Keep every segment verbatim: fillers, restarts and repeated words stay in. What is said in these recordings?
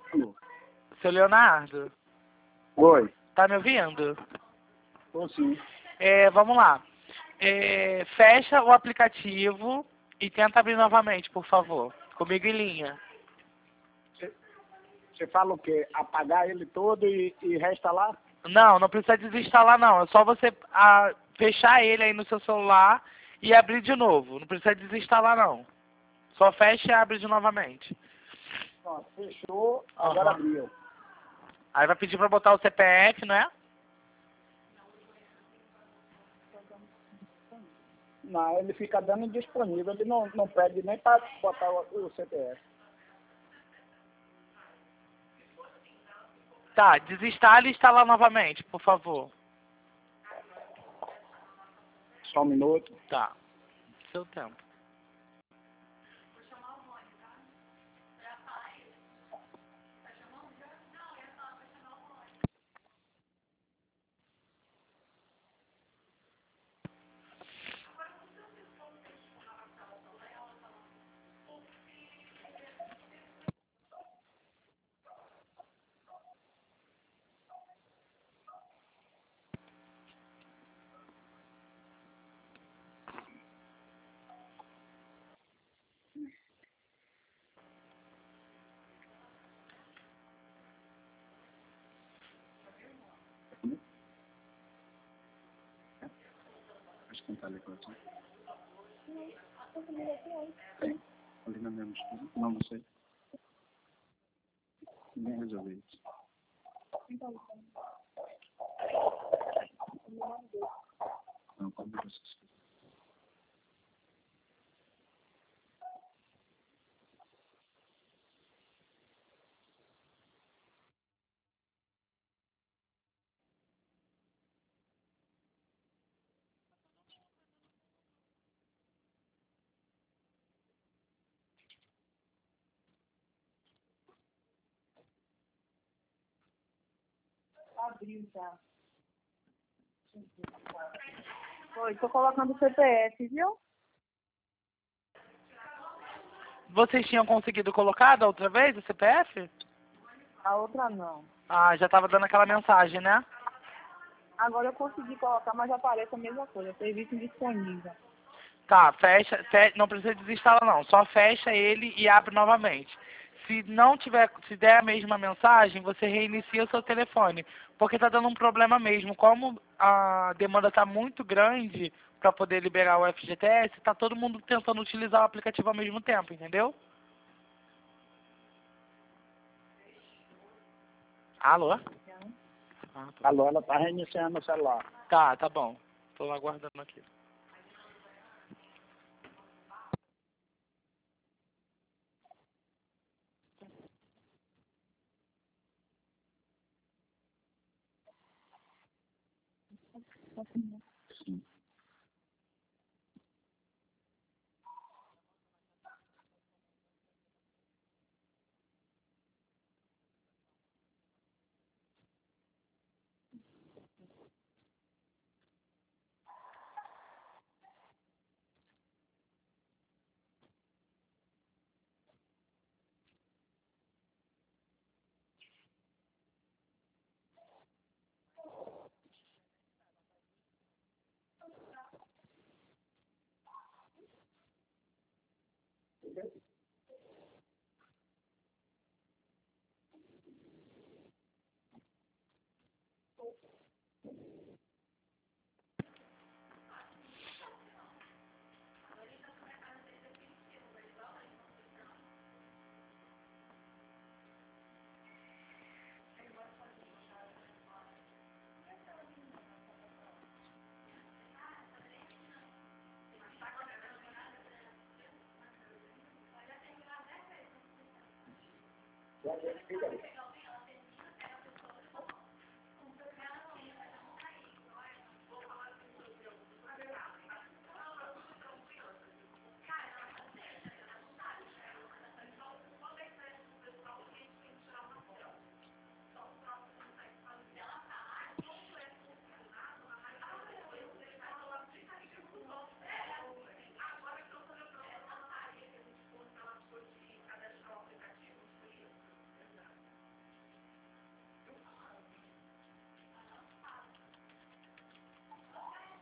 Alô. Seu Leonardo, Oi. tá me ouvindo? Tô sim. É, vamos lá. É, fecha o aplicativo e tenta abrir novamente, por favor. Comigo em linha. Você fala o quê? Apagar ele todo e, e resta lá? Não, não precisa desinstalar não. É só você ah, fechar ele aí no seu celular e abrir de novo. Não precisa desinstalar não. Só fecha e abre de novamente. Pronto, fechou, agora Aham. abriu. Aí vai pedir pra botar o C P F, né? Não, ele fica dando indisponível, ele não, não pede nem para botar o, o C P F. Tá, desinstala e instala novamente, por favor. Só um minuto. Tá. Seu tempo. Acho que não tá ligado. Tem. Ali na mesma esquina. Não, não sei. Nem resolvi isso. Não, como você esqueceu? Abriu já. Oi, tô colocando o C P F, viu? Vocês tinham conseguido colocar da outra vez o C P F? A outra não. Ah, já tava dando aquela mensagem, né? Agora eu consegui colocar, mas já aparece a mesma coisa. Serviço indisponível. Tá, fecha, fe- não precisa desinstalar não, só fecha ele e abre novamente. Se não tiver, se der a mesma mensagem, você reinicia o seu telefone, porque tá dando um problema mesmo. Como a demanda tá muito grande para poder liberar o F G T S, tá todo mundo tentando utilizar o aplicativo ao mesmo tempo, entendeu? Alô? Ah, tá. Alô, ela tá reiniciando o celular. Tá, tá bom. Tô aguardando aqui. Sim.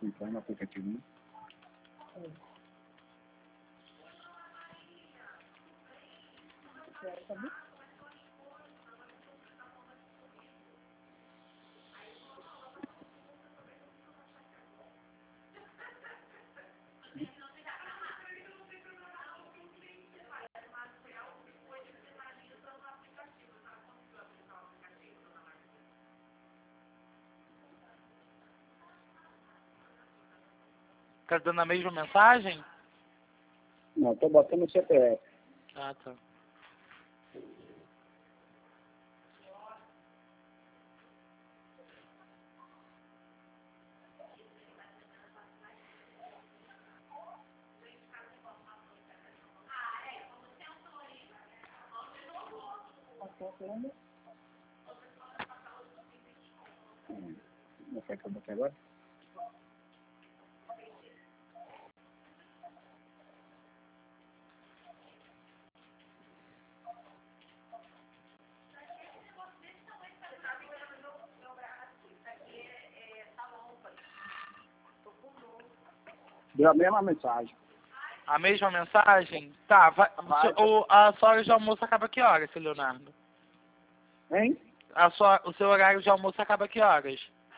Entrar no aplicativo, né? Tá dando a mesma mensagem? Não, tô botando o C P F. Ah, tá. Hum, Não sei o que eu botei agora. Deu a mesma mensagem. A mesma mensagem? Tá, vai, Vai. o, a sua hora de almoço acaba que horas, seu Leonardo? Hein? A sua, o seu horário de almoço acaba que horas?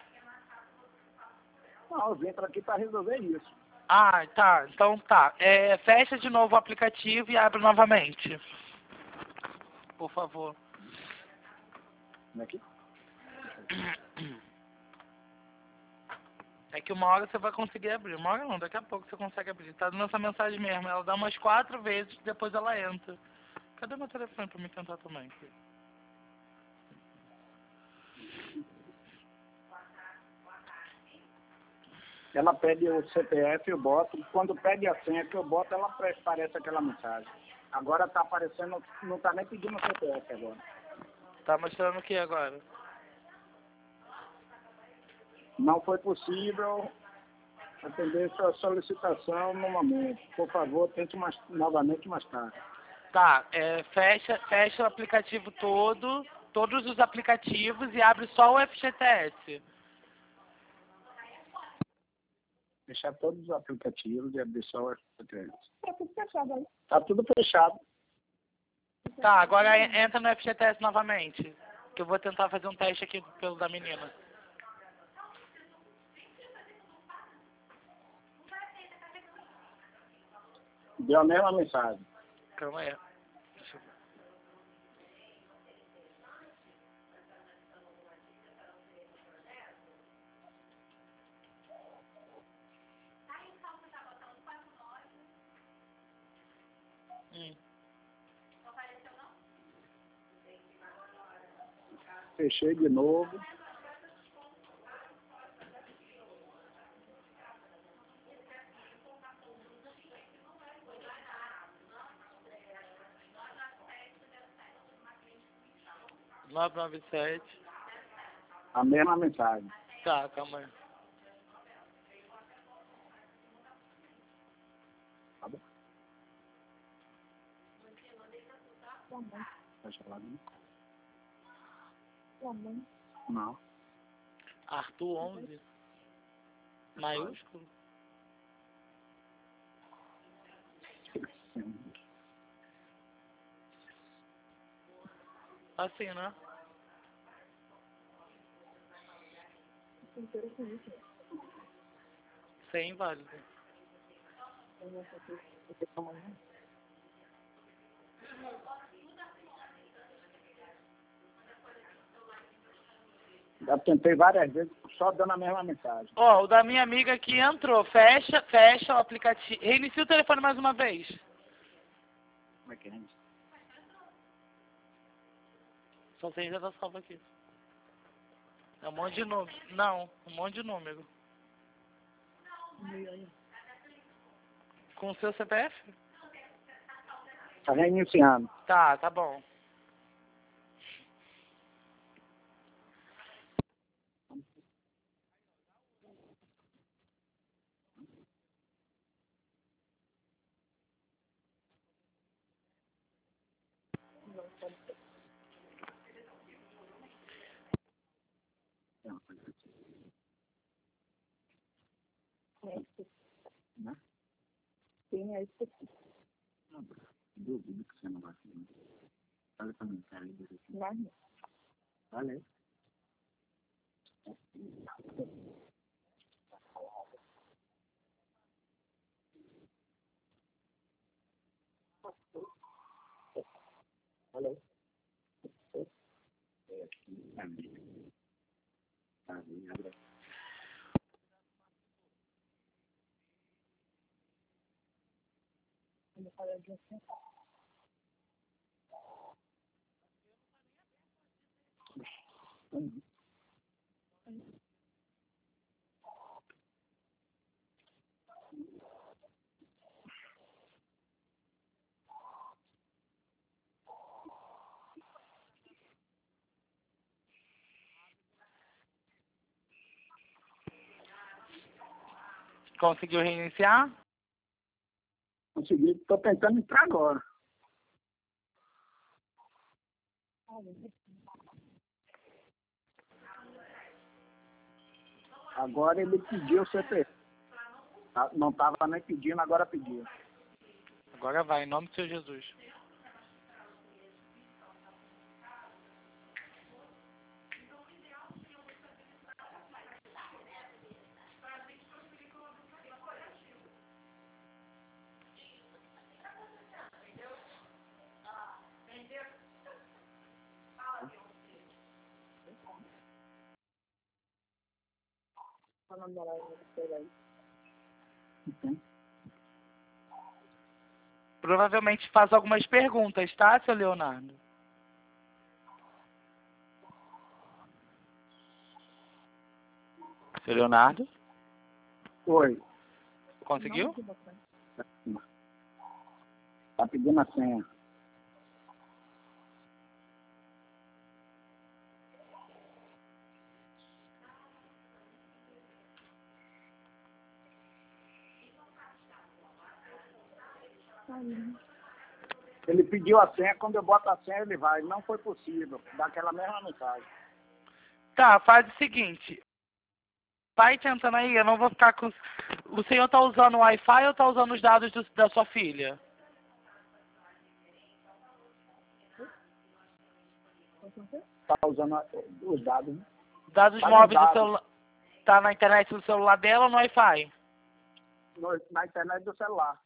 Não, eu vim para aqui para resolver isso. Ah, tá. Então tá. É, fecha de novo o aplicativo e abre novamente. Por favor. Como é que? É que uma hora você vai conseguir abrir. Uma hora não, daqui a pouco você consegue abrir. Tá dando essa mensagem mesmo. Ela dá umas quatro vezes, depois ela entra. Cadê meu telefone pra me tentar também? Ela pede o C P F, eu boto. Quando pede a senha que eu boto, ela aparece aquela mensagem. Agora tá aparecendo, não tá nem pedindo o C P F agora. Tá mostrando o que agora? Não foi possível atender sua solicitação no momento. Por favor, tente mais, novamente mais tarde. Tá, é, fecha, fecha o aplicativo todo, todos os aplicativos e abre só o F G T S. Fechar todos os aplicativos e abrir só o F G T S. Tá tudo fechado aí. Tá tudo fechado. Tá, agora en- entra no F G T S novamente. Que eu vou tentar fazer um teste aqui pelo da menina. Deu a mesma mensagem. Calma aí. Deixa eu ver. Hum. Fechei de novo. nove nove sete. A mesma mensagem. Tá, calma aí. Tá bom? Fecha lá, né? Não. Arthur onze. Maiúsculo? Assim, né? Sem inválido. Já tentei várias vezes, só dando a mesma mensagem. Ó, o da minha amiga aqui entrou. Fecha, fecha o aplicativo. Reinicia o telefone mais uma vez. Como é que é isso? Só tem já tá salvo aqui. É um monte de número. Não, um monte de número. Com o seu C P F? Tá reiniciando. Tá, tá bom. É isso aqui. Duvido que você não vai fazer. Olha pra mim, cara. Vai não. Olha. Olha. É aqui, amiga. Tá vendo? Vou falar de você. Uhum. Conseguiu reiniciar? Consegui, tô tentando entrar agora. Agora ele pediu o C P F. Ah, não estava nem pedindo, agora pediu. Agora vai, em nome do Senhor Jesus. Qual o nome dela? Eu sei lá. Então, Provavelmente faz algumas perguntas, tá, seu Leonardo? Seu Leonardo? oi. Conseguiu? Tá pedindo a senha. Ele pediu a senha, quando eu boto a senha ele vai. Não foi possível. Daquela mesma mensagem. Tá, faz o seguinte. Vai tentando aí, eu não vou ficar com... O senhor tá usando o Wi-Fi ou tá usando os dados do- da sua filha? Tá usando a- os dados. Né? Dados Tá móveis do dados. celular. Tá na internet do celular dela ou no Wi-Fi? No- na internet do celular.